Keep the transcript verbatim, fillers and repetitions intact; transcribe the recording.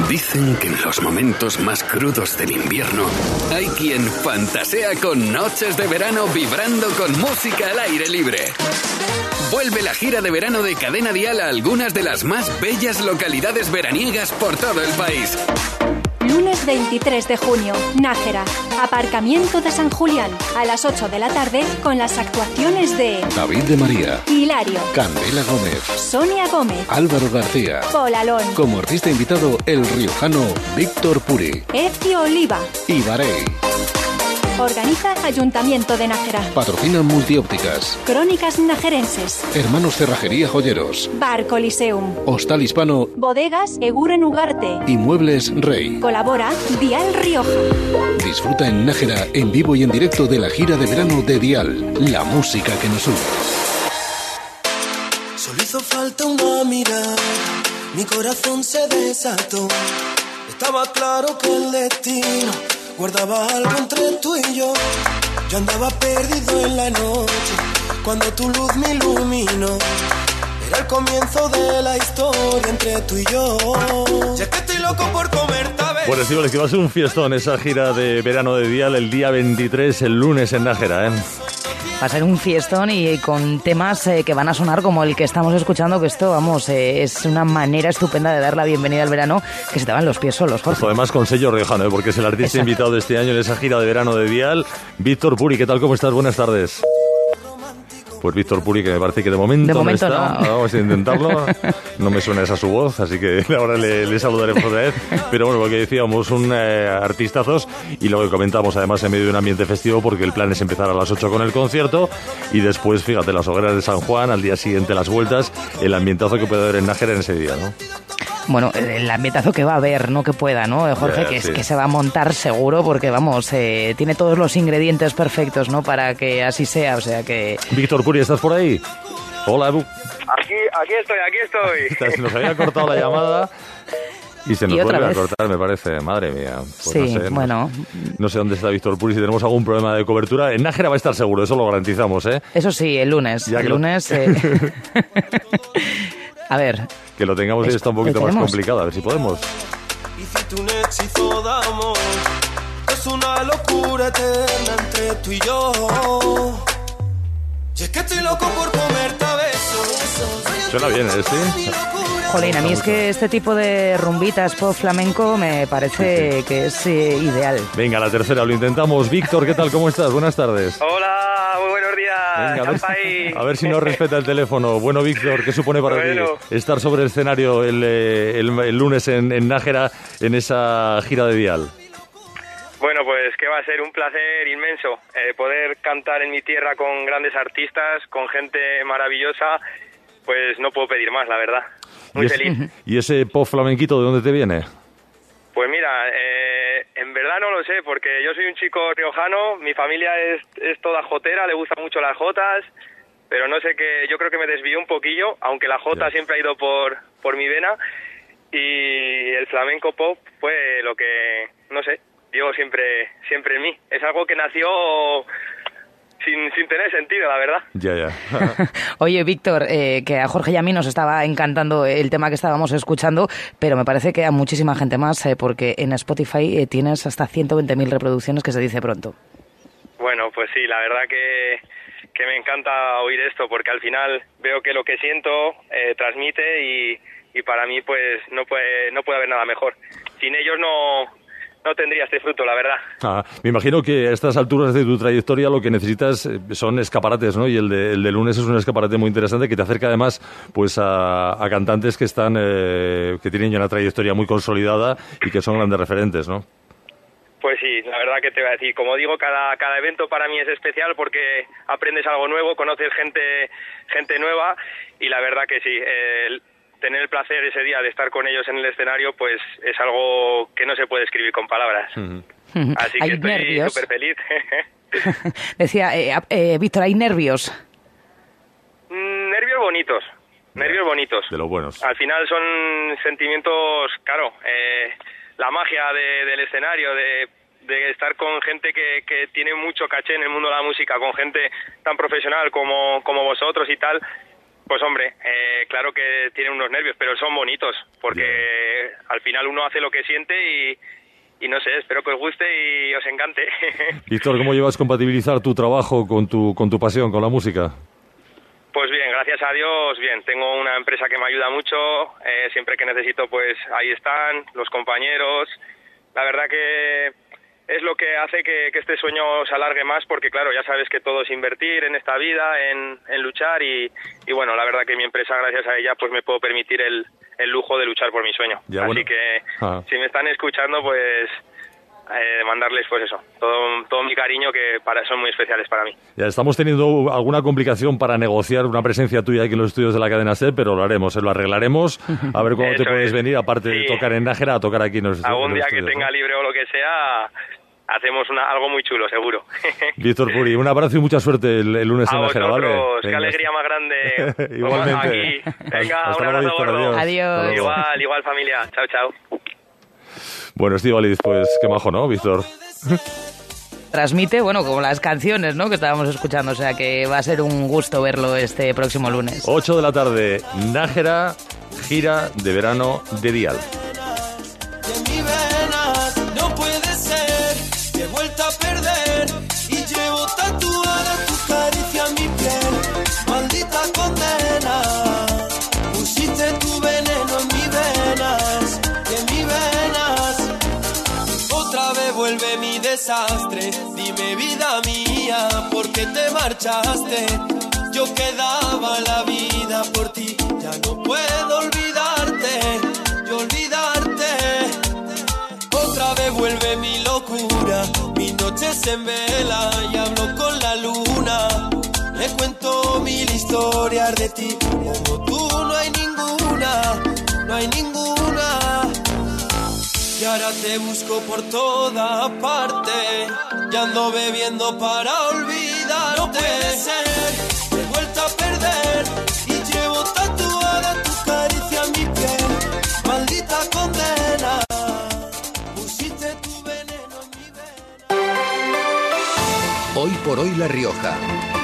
Dicen que en los momentos más crudos del invierno hay quien fantasea con noches de verano vibrando con música al aire libre. Vuelve la gira de verano de Cadena Dial a algunas de las más bellas localidades veraniegas por todo el país. Lunes veintitrés de junio, Nájera, aparcamiento de San Julián, a las ocho de la tarde con las actuaciones de David de María, Hilario, Candela Gómez, Sonia Gómez, Álvaro García, Paul Alón, como artista invitado el riojano Víctor Puri, Ezio Oliva y Barey. Organiza Ayuntamiento de Nájera. Patrocinan Multiópticas, Crónicas Najerenses, Hermanos Cerrajería Joyeros, Bar Coliseum, Hostal Hispano, Bodegas Eguren Ugarte y Muebles Rey. Colabora Dial Rioja. Disfruta en Nájera en vivo y en directo de la gira de verano de Dial, la música que nos une. Solo hizo falta una mirada, mi corazón se desató. Estaba claro que el destino guardaba algo entre tú y yo. Yo andaba perdido en la noche cuando tu luz me iluminó. Era el comienzo de la historia entre tú y yo. Ya que estoy loco por comerte a ver. Bueno, Estíbaliz, que va a ser un fiestón esa gira de verano de Dial el día veintitrés, el lunes en Nájera, ¿eh? Va a ser un fiestón y con temas eh, que van a sonar como el que estamos escuchando, que esto, vamos, eh, es una manera estupenda de dar la bienvenida al verano, que se te van los pies solos, Jorge. Pues además con sello riojano, ¿eh? Porque es el artista Exacto. invitado de este año en esa gira de verano de Dial, Víctor Puri. ¿Qué tal? ¿Cómo estás? Buenas tardes. Pues Víctor Puri, que me parece que de momento, de momento no está. No. Vamos a intentarlo. No me suena esa su voz, así que ahora le, le saludaremos otra vez. Pero bueno, lo que decíamos, un eh, artistazos, y lo que comentamos además en medio de un ambiente festivo, porque el plan es empezar a las ocho con el concierto y después, fíjate, las hogueras de San Juan, al día siguiente las vueltas, el ambientazo que puede haber en Nájera en ese día, ¿no? Bueno, el ambientazo que va a haber, no que pueda, ¿no, Jorge? Yeah, que, sí. es, que se va a montar seguro, porque, vamos, eh, tiene todos los ingredientes perfectos, ¿no? Para que así sea, o sea que... Víctor Puri, ¿estás por ahí? Hola, Ebu. Aquí, aquí estoy, aquí estoy. Se nos había cortado la llamada y se nos ¿Y vuelve vez? a cortar, me parece. Madre mía. Pues sí, no sé, bueno. No, no sé dónde está Víctor Puri, si tenemos algún problema de cobertura. En Nájera va a estar seguro, eso lo garantizamos, ¿eh? Eso sí, el lunes. Ya el que lunes... Lo... Eh... A ver... Que lo tengamos y está un poquito más complicado, a ver si podemos. Hiciste un hechizo de amor, es una locura eterna entre tú y yo. Y es que estoy loco por comerte a besos. Suena bien, ¿eh? ¿Sí? Jolín, a mí es que este tipo de rumbitas pop flamenco me parece sí, sí. que es eh, ideal. Venga, la tercera, lo intentamos. Víctor, ¿qué tal? ¿Cómo estás? Buenas tardes. Hola, muy buenos días. Venga, a, ver, a ver si nos respeta el teléfono. Bueno, Víctor, ¿qué supone para bueno. ti estar sobre el escenario el, el, el lunes en, en Nájera en esa gira de Dial? Bueno, pues que va a ser un placer inmenso eh, poder cantar en mi tierra con grandes artistas, con gente maravillosa. Pues no puedo pedir más, la verdad. Muy ¿Y feliz. Ese, ¿Y ese pop flamenquito de dónde te viene? Pues mira, eh, en verdad no lo sé, porque yo soy un chico riojano, mi familia es, es toda jotera, le gustan mucho las jotas, pero no sé qué, yo creo que me desvió un poquillo, aunque la jota sí. siempre ha ido por, por mi vena, y el flamenco pop fue lo que, no sé, digo siempre, siempre en mí. Es algo que nació... Sin, sin tener sentido, la verdad. Ya, ya. Oye, Víctor, eh, que a Jorge y a mí nos estaba encantando el tema que estábamos escuchando, pero me parece que a muchísima gente más, eh, porque en Spotify eh, tienes hasta ciento veinte mil reproducciones, que se dice pronto. Bueno, pues sí, la verdad que, que me encanta oír esto, porque al final veo que lo que siento eh, transmite y, y para mí pues no puede, no puede haber nada mejor. Sin ellos no... no tendría este fruto, la verdad. Ah, me imagino que a estas alturas de tu trayectoria lo que necesitas son escaparates, ¿no? Y el de, el de lunes es un escaparate muy interesante que te acerca además pues a, a cantantes que están eh, que tienen ya una trayectoria muy consolidada y que son grandes referentes, ¿no? Pues sí, la verdad que te voy a decir, como digo, cada, cada evento para mí es especial porque aprendes algo nuevo, conoces gente, gente nueva y la verdad que sí, el tener el placer ese día de estar con ellos en el escenario, pues es algo que no se puede escribir con palabras. Uh-huh. Así que ¿Hay estoy nervios? súper feliz. Decía, eh, eh, Víctor, ¿hay nervios? Mm, nervios bonitos, nervios bonitos. De los buenos. Al final son sentimientos, claro, eh, la magia de, del escenario, de, de estar con gente que, que tiene mucho caché en el mundo de la música, con gente tan profesional como, como vosotros y tal. Pues hombre, eh, claro que tienen unos nervios, pero son bonitos, porque al final uno hace lo que siente y, y no sé, espero que os guste y os encante. Víctor, ¿cómo llevas compatibilizar tu trabajo con tu, con tu pasión, con la música? Pues bien, gracias a Dios, bien. Tengo una empresa que me ayuda mucho, eh, siempre que necesito, pues ahí están, los compañeros. La verdad que es lo que hace que, que este sueño se alargue más, porque claro, ya sabes que todo es invertir en esta vida, en, en luchar y, y bueno, la verdad que mi empresa, gracias a ella, pues me puedo permitir el, el lujo de luchar por mi sueño. Ya, Así bueno. que ah. si me están escuchando, pues eh, mandarles pues eso, todo, todo mi cariño, que para son muy especiales para mí. Ya estamos teniendo alguna complicación para negociar una presencia tuya aquí en los estudios de la cadena SER, pero lo haremos, lo arreglaremos, a ver cuándo te puedes es. venir, aparte sí. de tocar en Nájera, a tocar aquí en los, Algún en los día estudios, que tenga ¿no? libre o lo que sea, hacemos una, algo muy chulo, seguro. Víctor Puri, un abrazo y mucha suerte el, el lunes a en Nájera, ¿vale? Qué alegría más grande. Igualmente. Aquí. Venga, hasta un abrazo Víctor, gordo. Adiós. Adiós. Igual, igual familia. Chao, chao. Bueno, Estíbaliz, pues qué majo, ¿no, Víctor? Transmite, bueno, como las canciones, ¿no?, que estábamos escuchando, o sea que va a ser un gusto verlo este próximo lunes. ocho de la tarde, Nájera, gira de verano de Dial. No puede ser, te he vuelto a perder y llevo tatuada tu caricia en mi piel. Maldita condena, pusiste tu veneno en mis venas, en mis venas. Otra vez vuelve mi desastre, dime vida mía, ¿por qué te marchaste? Yo que daba la vida por ti, ya no puedo olvidarte, y olvidarte. Otra vez vuelve mi locura, mis noches en vela y hablo con la luna. Le cuento mil historias de ti, como tú no hay ninguna, no hay ninguna. Y ahora te busco por toda parte, ya ando bebiendo para olvidarte. No puede ser, te he vuelto a perder y llevo tatuada tu caricia en mi piel. Maldita condena. Hoy por hoy La Rioja.